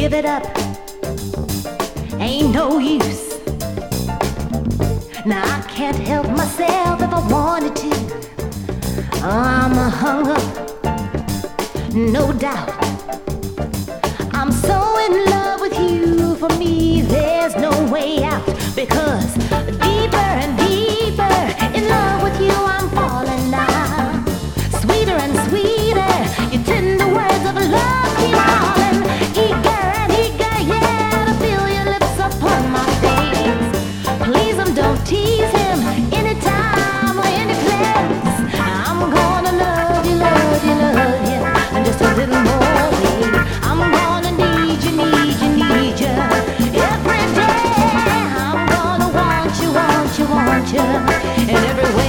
give it up ain't no use. Now I can't help myself if I wanted to. I'm hung up, no doubt. I'm so in love with you, for me there's no way out. Because deeper and deeper in love with you I'm falling now. Sweeter and sweeter, your tender words of love keep calling. Eager and eager, yeah, to feel your lips upon my face. Please don't tease him anytime or any place. I'm gonna love you, love you, love you, and just a little more, babe. I'm gonna need you, need you, need you every day. I'm gonna want you, want you, want you in every way.